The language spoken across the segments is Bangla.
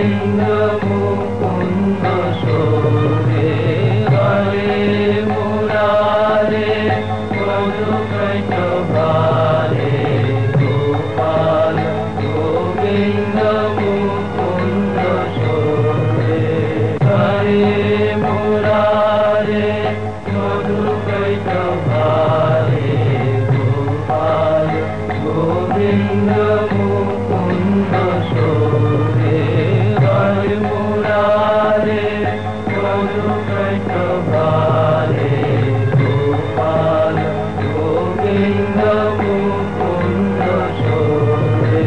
গোবিন্দ মুকুন্দ সোরে হরে মুরারে মধুকৈট ভারে গোপাল গোবিন্দ মুকুন্দ সোরে হরে মুরারে মধুকৈট ভারে গোপাল গোবিন্দ মুকুন্দ সোরে হরে মুরারে মধুকৈট ভারে গোপাল গোবিন্দ মুকুন্দ সোরে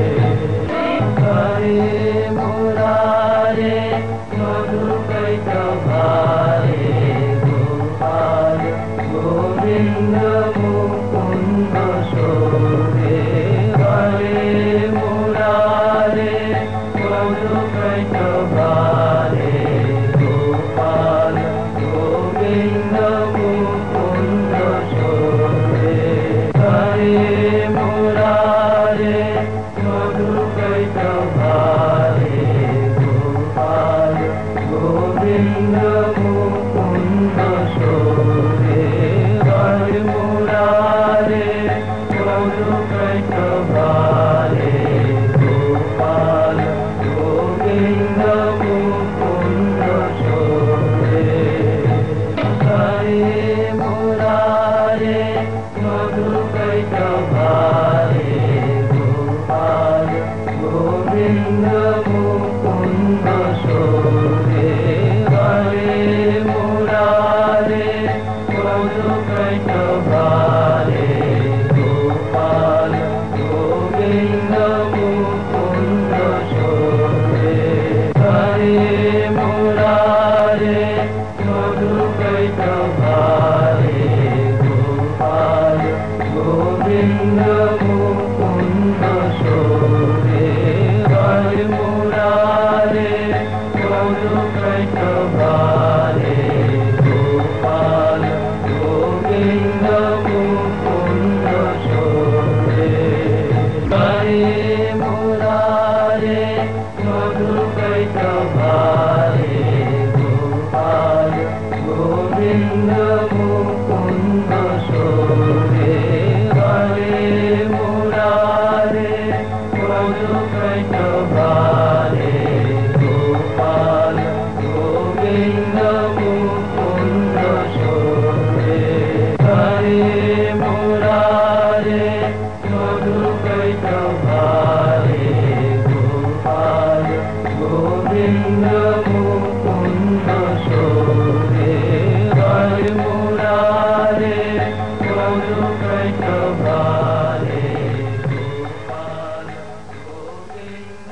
হরে মুরারে মধুকৈট ভারে গোপাল গোবিন্দ মুকুন্দ সোরে হরে মুরারে মধুকৈট ভারে গোপাল গোবিন্দ মুকুন্দ সোরে হরে মুরারে মধুকৈট ভারে গোপাল গোবিন্দ মুকুন্দ সোরে হরে মুরারে মধুকৈট ভারে গোপাল গোবিন্দ মুকুন্দ সোরে হরে মুরারে মধুকৈট ভারে গোপাল গোবিন্দ মুকুন্দ সোরে হরে মুরারে মধুকৈট ভারে গোপাল গোবিন্দ মুকুন্দ সোরে হরে মুরারে মধুকৈট ভারে গোপাল গোবিন্দ মুকুন্দ সোরে হরে মুরারে মধুকৈট ভারে গোপাল গোবিন্দ মুকুন্দ সোরে হরে মুরারে মধুকৈট ভারে গোপাল গোবিন্দ মুকুন্দ সোরে হরে মুরারে মধুকৈট ভারে গোপাল গোবিন্দ মুকুন্দ সোরে হরে মুরারে মধুকৈট ভারে গোপাল গোবিন্দ মুকুন্দ সোরে হরে মুরারে মধুকৈট ভারে গোপাল গোবিন্দ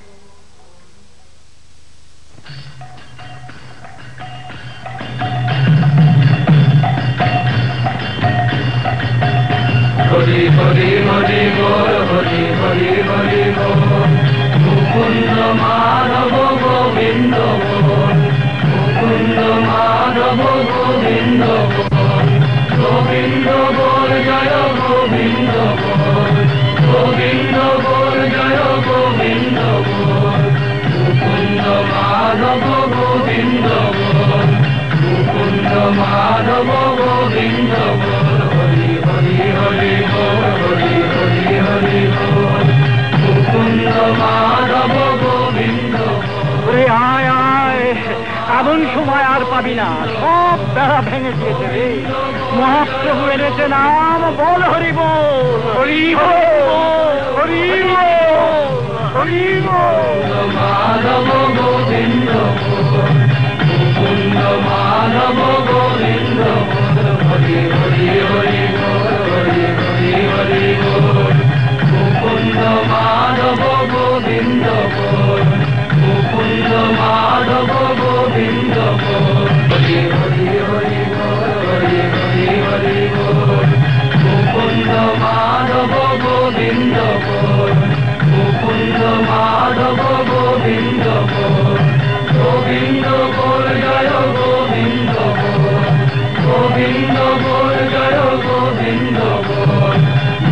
হরি হরি হরি বল হরি হরি হরি বল মুকুন্দ মাধব গোবিন্দ বল মুকুন্দ মাধব গোবিন্দ বল গোবিন্দ বল জয় গোবিন্দ বল গোবিন্দ বল জয় গোবিন্দ বল মুকুন্দ মাধব গোবিন্দ বল মুকুন্দ মাধব গোবিন্দ বল হরি হরি হরি বল হরি হরি হরি বল মুকুন্দ মাধব গোবিন্দ ওরে আয় আয়, এমন সময় আর পাবি না, সব বেড়া ভেঙে দিয়েছে রে। মহাপ্রভু এনেছে নাম, বল হরি বল হরি বল হরি বল হরি বল মাধব গোবিন্দ বল মুকুন্দ মাধব গোবিন্দ বল হরি হরি হরি বল হরি হরি হরি বল মুকুন্দ মাধব গোবিন্দ বল মুকুন্দ মাধব গোবিন্দ বল হরি হরি হরি বল হরি হরি হরি বল মুকুন্দ মাধব গোবিন্দ বল মুকুন্দ মাধব গোবিন্দ বল গোবিন্দ বল জয় গোবিন্দ বল গোবিন্দ বল জয় গোবিন্দ বল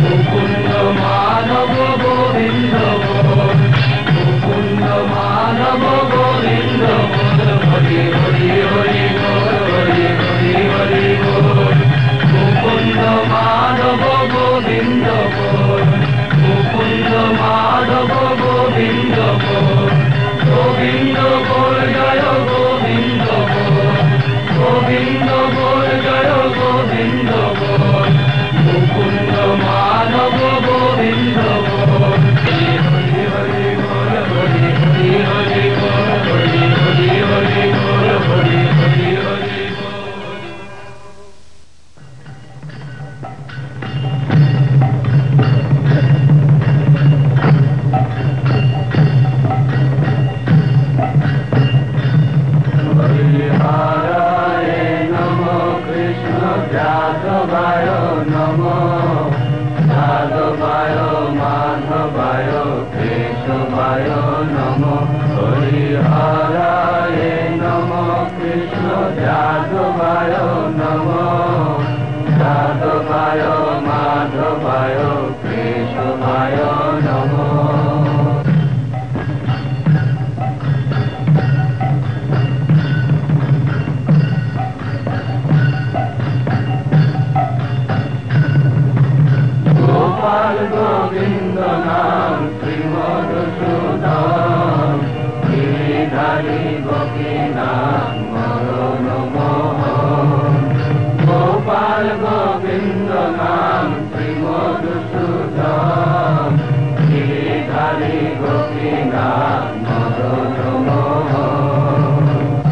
মুকুন্দ মাধব গোবিন্দ বল মুকুন্দ মাধব যাদবায় নমঃ যাদবায় মাধবায় কেশবায় নমঃ হরিহরায় নমঃ কৃষ্ণ যাদবায় নমঃ যাদবায় মাধবায় কেশবায় নমঃ গোপাল গোবিন্দ নাম শ্রীমধুসূদন গিরিধারী গোপীনাথ মদন মোহন গোপাল গোবিন্দ নাম শ্রীমধুসূদন গিরিধারী গোপীনাথ মদন মোহন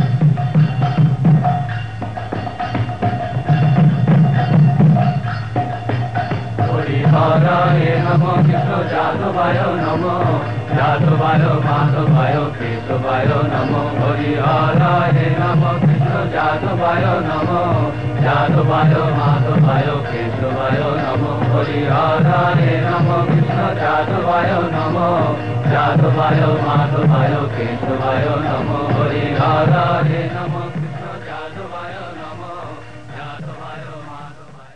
হরিহরায় নমঃ কৃষ্ণ যাদবায় নমঃ যাদবায় মাধবায় কেশবায় নমঃ হরিহরায় নমঃ কৃষ্ণ যাদবায় নমঃ যাদবায় মাধবায় কেশবায় নমঃ হরিহরায় নমঃ কৃষ্ণ যাদবায় নমঃ যাদবায় মাধবায় কেশবায় নমঃ হরিহরায় নমঃ কৃষ্ণ যাদবায় নমঃ যাদবায় মাধবায়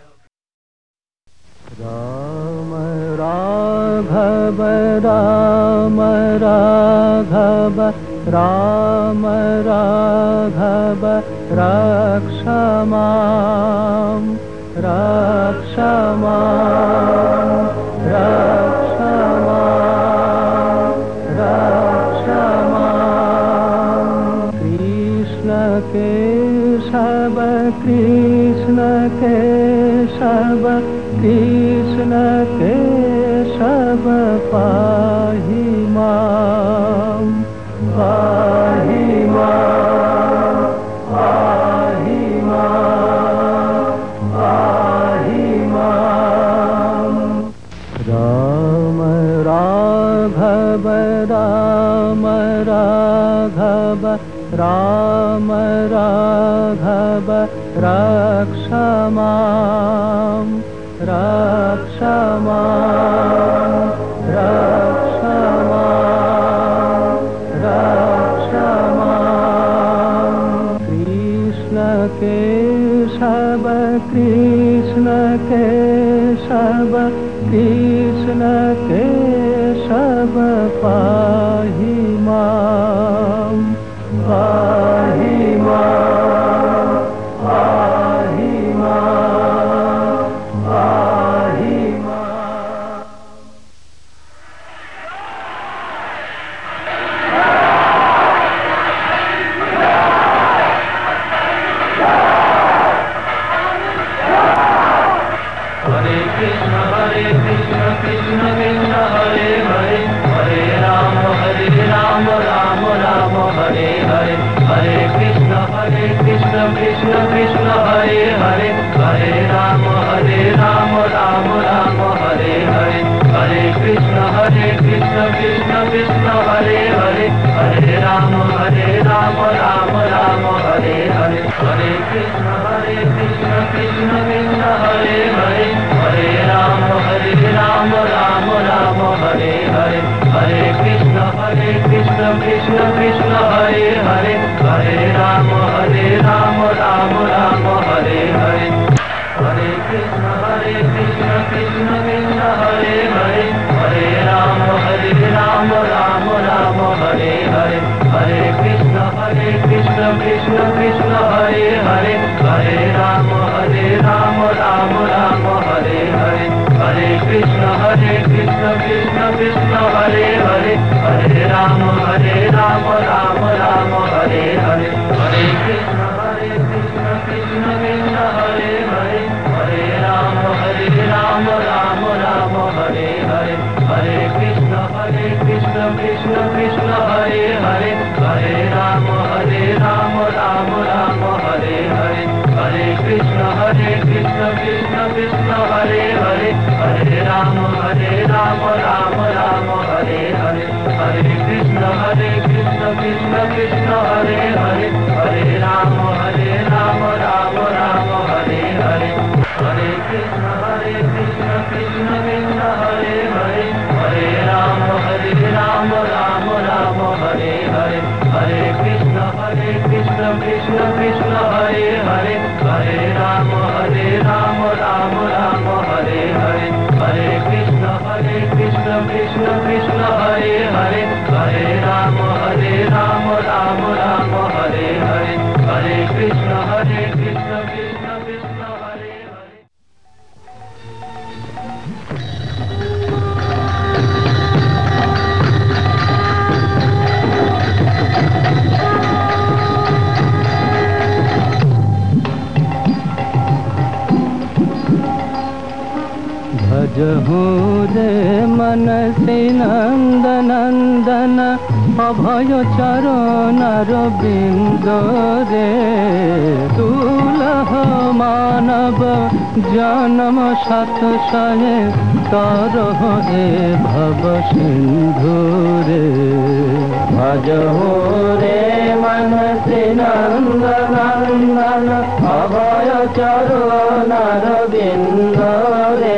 राम राघव राम राघव राम राघव रक्ष मां रक्ष मां रक्ष मां रक्ष मां कृष्ण केशव कृष्ण केशव कृष्ण केशव पाहि मां पाहि मां पाहि मां पाहि मां राम राघव राम राघव राम राघव रक्ष मां रक्ष मां रक्ष मां रक्ष मां कृष्ण केशव कृष्ण केशव कृष्ण केशव पाहि मां पाहि मां पाहि मां पाहि मां हरे Krishna Krishna Krishna Hare Hare Hare Ram Ram Ram Hare Hare Hare Krishna Krishna Krishna Hare Hare Hare Ram Ram Ram Hare Hare Hare Krishna Krishna Krishna Hare Hare Hare Ram Ram Ram Hare Hare Hare Krishna Krishna Krishna Hare Hare Hare Ram Ram Ram Hare Hare Hare Krishna Krishna Krishna Hare Hare Hare Ram Ram Ram Hare Hare Hare Krishna Krishna Krishna Hare Hare Hare Ram Ram Ram Hare Hare Hare Krishna Krishna Krishna Hare Hare Hare Ram Ram Ram Hare Hare Hare Krishna Krishna Krishna Hare Hare Hare Ram Ram Ram Hare Hare Hare Krishna Krishna Krishna Hare Hare Hare Ram Ram Ram Hare Hare Hare Krishna Krishna Krishna Hare Hare Hare Ram Ram Ram Hare Hare Hare Krishna Krishna Krishna Hare Hare Hare Ram Ram Ram Hare Hare Hare Krishna Krishna Krishna Hare Hare Hare Ram Ram Ram Hare Hare Krishna Krishna Krishna Hare Hare Hare Rama Rama Rama Hare Hare Hare Krishna Krishna Krishna Hare Hare Hare Rama Rama Rama Hare Hare Hare Krishna Krishna Krishna Hare Hare Hare Rama Rama Rama Hare Hare Hare Krishna Krishna Krishna Hare Hare भजहु रे मनसि नंदनंदन अभय चरणर बिंद रे दुलह मानव जन्म शत सहे तरह ए भव सिंधु रे भजहु रे मनसि नंदनंदन अभय चरणर बिंद रे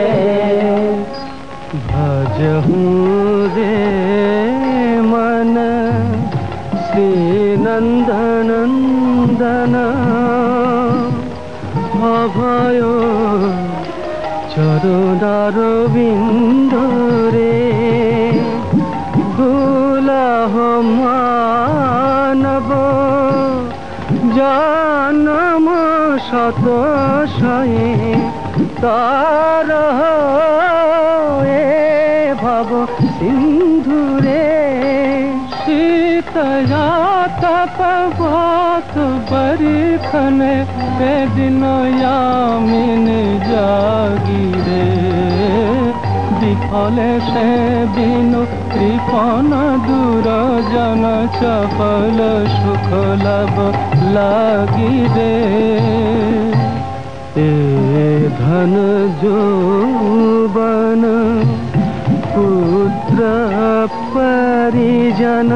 भजहु रे मन श्री नंदनंदन अभय चरणर बिंद रे दुलह मानव जन्म शत सहे तार भव सिंधु रे शीतया तपवत बरिखन पे दिन यामिन जागी रे दिखले से बिनु कृपन दूर जन चपल सुख लब लागी रे ए धन जोबन पुत्र परिजन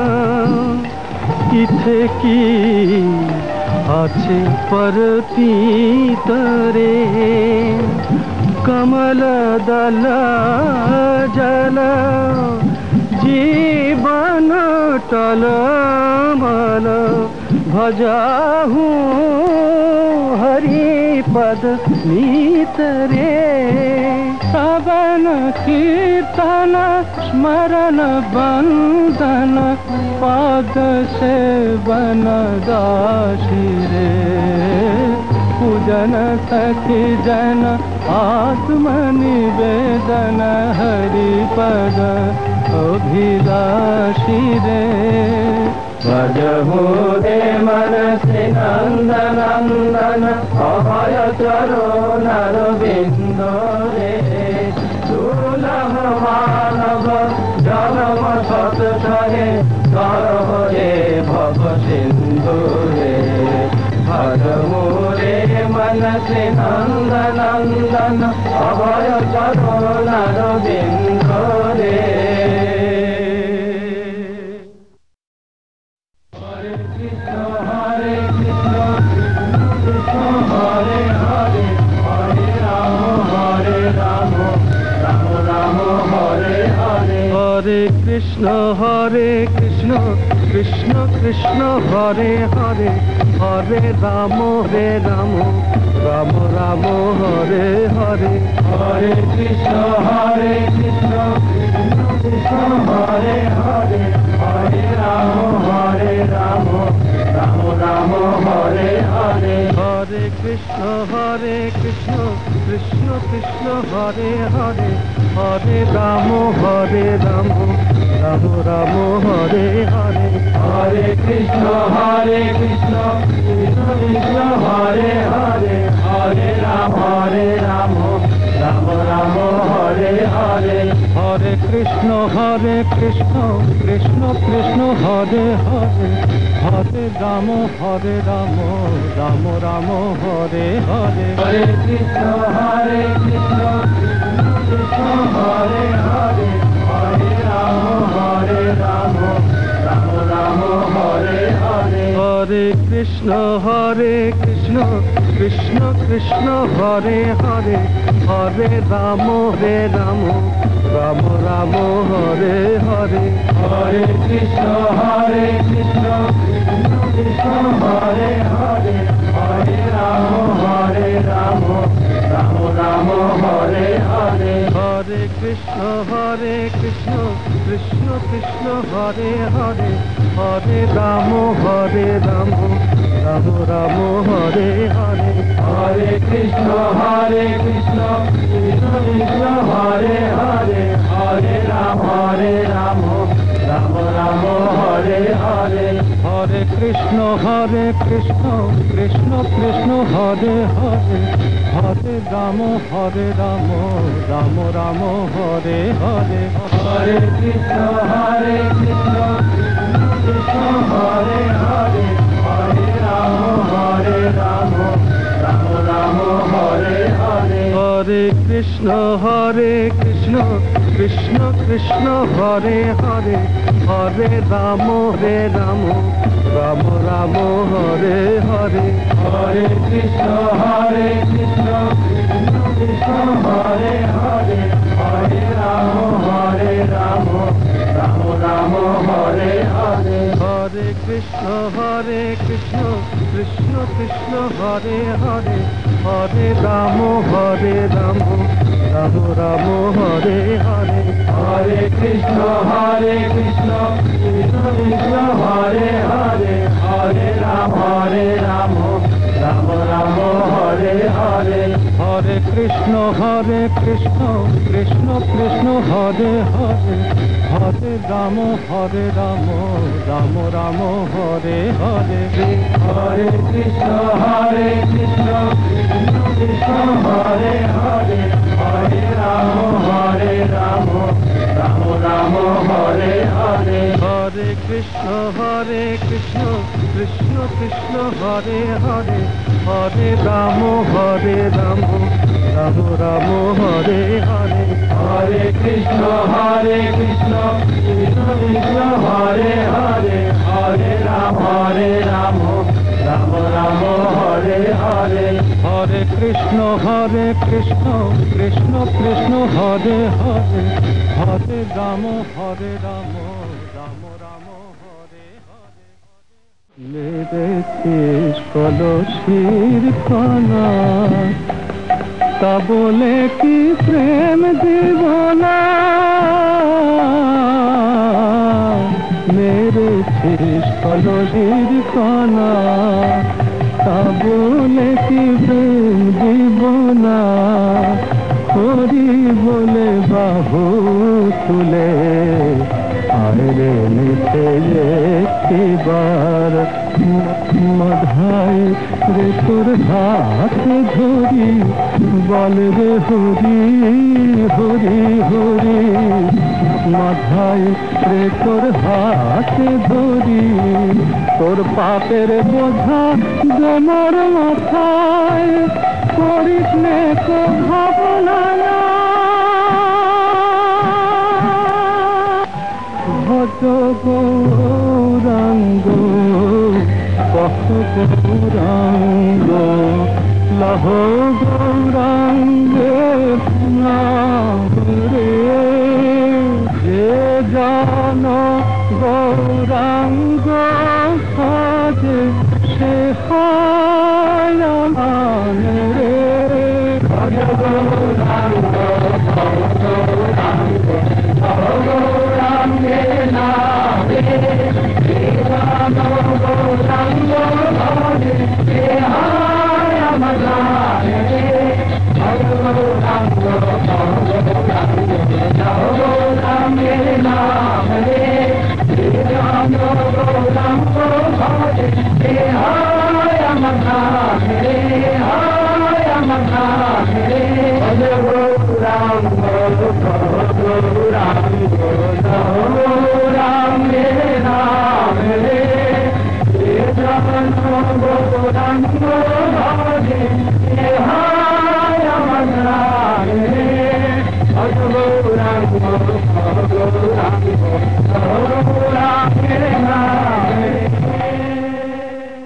इथे की আছে परतीत रे कमल दल जल जीवन टलमल भजाहू हरिपद नीत रे श्रवण कीर्तन स्मरण बंदन पद सेवन दासी रे पूजन सखी जन आत्म निवेदन हरिपद अभिलाषी रे भजहु रे मनसि नंदनंदन अभय चरणर बिंद रे दुलह मानव जन्म शत सहे तरह रे भव सिंधु रे भजहु रे मनसि नंदनंदन अभय चरणर बिंद रे हरे कृष्ण कृष्ण कृष्ण हरे हरे हरे राम राम राम हरे हरे हरे कृष्ण कृष्ण कृष्ण हरे हरे हरे राम राम राम हरे हरे हरे कृष्ण कृष्ण कृष्ण हरे हरे हरे राम राम राम हरे हरे हरे कृष्ण कृष्ण कृष्ण हरे हरे हरे राम राम हरे हरे हरे कृष्ण कृष्ण कृष्ण हरे हरे हरे राम राम हरे हरे हरे कृष्ण कृष्ण कृष्ण हरे हरे हरे राम राम हरे हरे হরে কৃষ্ণ কৃষ্ণ কৃষ্ণ হরে হরে হরে রাম রাম রাম হরে হরে হরে কৃষ্ণ কৃষ্ণ কৃষ্ণ হরে হরে হরে রাম রাম রাম হরে হরে হরে কৃষ্ণ কৃষ্ণ কৃষ্ণ হরে হরে হরে রাম রাম রাম হরে হরে হরে কৃষ্ণ কৃষ্ণ কৃষ্ণ কৃষ্ণ হরে হরে হরে রাম রাম রাম হরে হরে হরে কৃষ্ণ কৃষ্ণ কৃষ্ণ কৃষ্ণ হরে হরে হরে রাম রাম হরে হরে হরে কৃষ্ণ কৃষ্ণ কৃষ্ণ হরে হরে হরে রাম রাম হরে হরে হরে কৃষ্ণ কৃষ্ণ কৃষ্ণ কৃষ্ণ হরে হরে হরে রাম রাম হরে হরে হরে কৃষ্ণ কৃষ্ণ কৃষ্ণ হরে হরে হরে রাম রাম হরে হরে হরে কৃষ্ণ কৃষ্ণ কৃষ্ণ কৃষ্ণ হরে হরে হরে রাম রাম রাম হরে হরে হরে কৃষ্ণ কৃষ্ণ কৃষ্ণ কৃষ্ণ হরে হরে হরে রাম রাম হরে হরে হরে কৃষ্ণ কৃষ্ণ কৃষ্ণ কৃষ্ণ হরে হরে হরে রাম রাম হরে হরে হরে কৃষ্ণ কৃষ্ণ কৃষ্ণ হরে হরে হরে রাম রাম হরে হরে হরে কৃষ্ণ কৃষ্ণ কৃষ্ণ কৃষ্ণ হরে হরে হরে রাম রাম হরে হরে হরে কৃষ্ণ কৃষ্ণ কৃষ্ণ কৃষ্ণ হরে হরে হরে রাম রাম হরে হরে হরে কৃষ্ণ কৃষ্ণ কৃষ্ণ কৃষ্ণ হরে হরে হরে রাম রাম রাম হরে হরে মেরেছিস কলসির কণা তা বলে কি প্রেম দিব না মেরেছিস কলসির কণা তা বলে কি প্রেম দিব না হরি বলে বাহু তুলে আরে নিতে একবার মধাই রে তোর হাত ধরি বল রে হরি হরি হরি মাথায় রে তোর হাত ধরি তোর পাপের বোঝা জমর মাথায় করিস নে তো ভাবনা ভজ গৌরাঙ্গ কহ গৌরাঙ্গ লহ গৌরাঙ্গে নাম রে যে জন গৌরাঙ্গ সাজে সে হয় মান রে ভজ গৌরাঙ্গ গৌরাঙ্গে নাম রে গৌরাঙ্গ ভজে সে হয় আমার রে গৌরাঙ্গ গৌরাঙ্গে নাম রে গৌরাঙ্গ ভজে সে হয় আমার রে হয় আমার রে ভজ গৌরাঙ্গ গৌরাঙ্গ গৌরাঙ্গে নাম রে গৌরাঙ্গ ভজে সে হয় আমার রে ভজ গৌরাঙ্গ গৌরাঙ্গ গৌরাঙ্গে নাম রে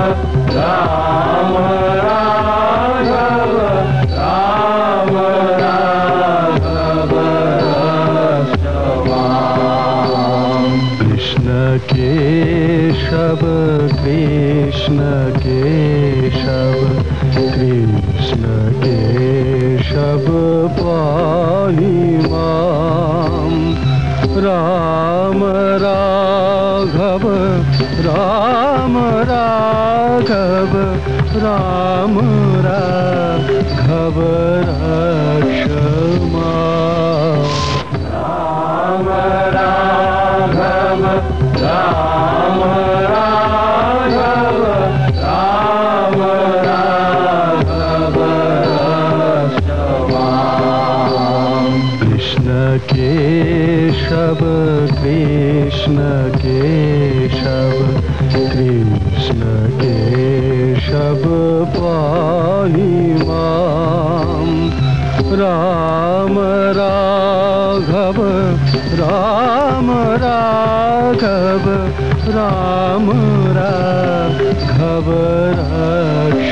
राम राघव राम राघव रक्षमाम् कृष्ण केशव कृष्ण केशव कृष्ण केशव पाहि माम् राम राघव राम राघव राम राघव रक्ष माम् राम राघव राम राघव राम राघव रक्ष माम् कृष्ण केशव कृष्ण केशव कृष्ण केशव पाहि माम् राम राघव राम राघव राम राघव रक्ष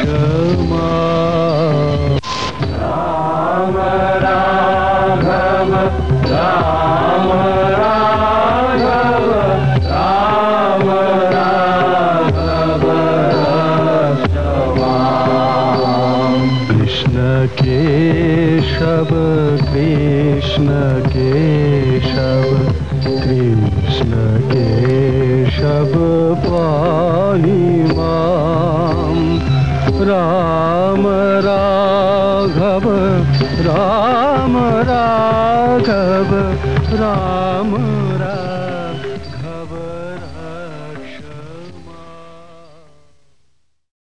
माम् राम राघव राम राघव राम राघव रक्ष माम् कृष्ण केशव कृष्ण केशव कृष्ण केशव पाहि माम् राम राघव राम राघव राम